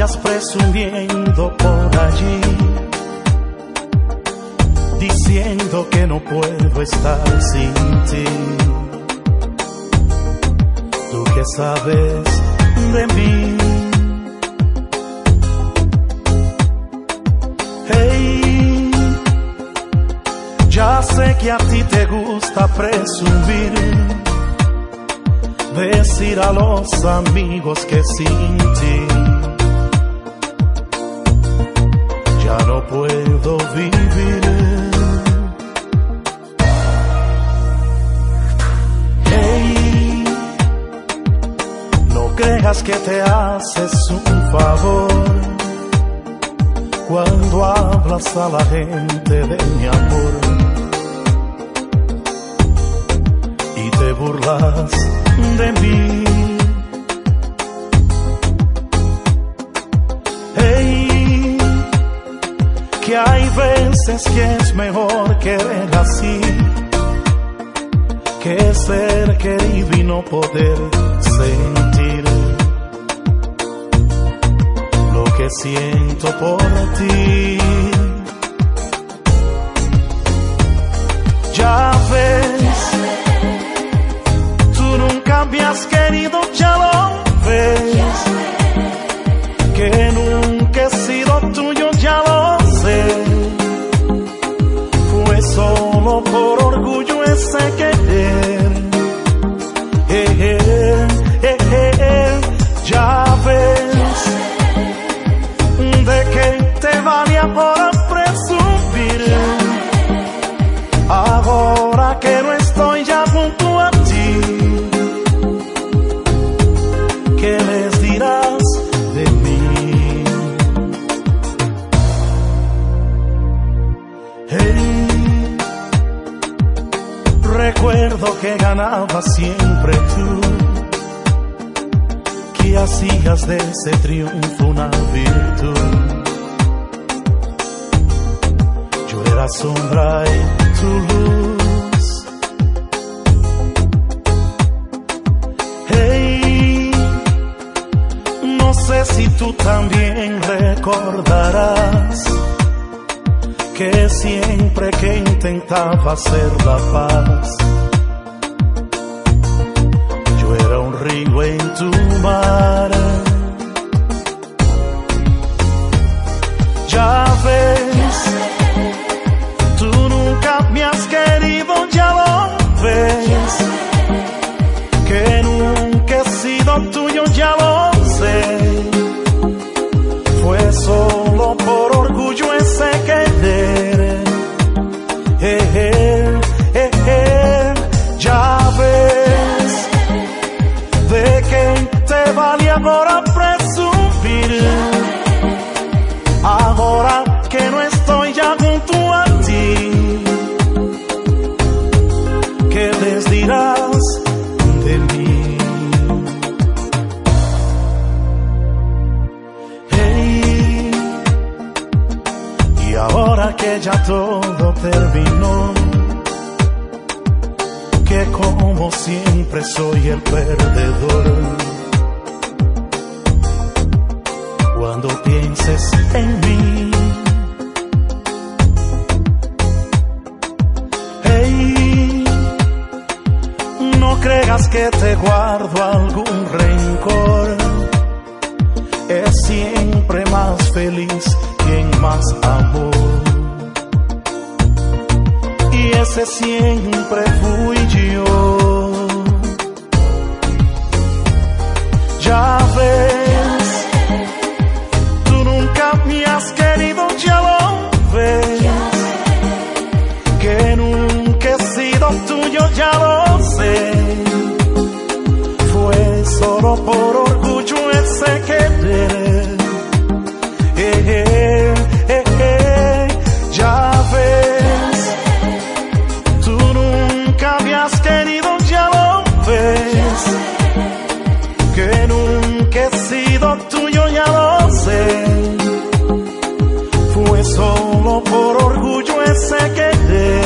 vayas presumiendo por allí, diciendo que no puedo estar sin ti. Tú que sabes de mí. Hey, ya sé que a ti te gusta presumir, decir a los amigos que sin ti ya no puedo vivir. Hey, no creas que te haces un favor cuando hablas a la gente de mi amor y te burlas de mí. Hey, que hay veces que es mejor querer así que ser querido y no poder sentir lo que siento por ti. Ya ves, tú nunca me has querido, ya lo ves, que nunca he sido tuyo, ya lo sé. Fue solo por orgullo ese querer. Ya ves, de que te vale ahora presumir, ahora que no estoy ya junto a ti. ¿Qué les dirás de mí? Hey, recuerdo que ganabas siempre tú, que hacías de ese triunfo una virtud. Yo era sombra en tu luz. Hey, no sé si tú también recordarás que siempre que intentaba hacer la paz, yo era un río en tu mar. Ya ves, tú nunca me has querido, ya lo ves, que nunca he sido tuyo, ya lo sé. Fue solo por orgullo ese querer. Ya ves, de que te vale ahora presumir, ahora que no estoy ya junto a ti. ¿Qué les dirás de mí? Hey, y ahora que ya todo terminó, que como siempre soy el perdedor, cuando pienses en mí, hey, no creas que te guardo algún rencor. Es siempre más feliz quien más amó, y ese siempre fui yo. Ya ves, tú nunca me has querido, ya lo ves, que nunca he sido tuyo, ya lo sé. Fue solo por orgullo ese querer. Ya ves, tú nunca me has querido, ya lo ves, que nunca he sido tuyo, ya lo sé. Fue solo por orgullo ese querer.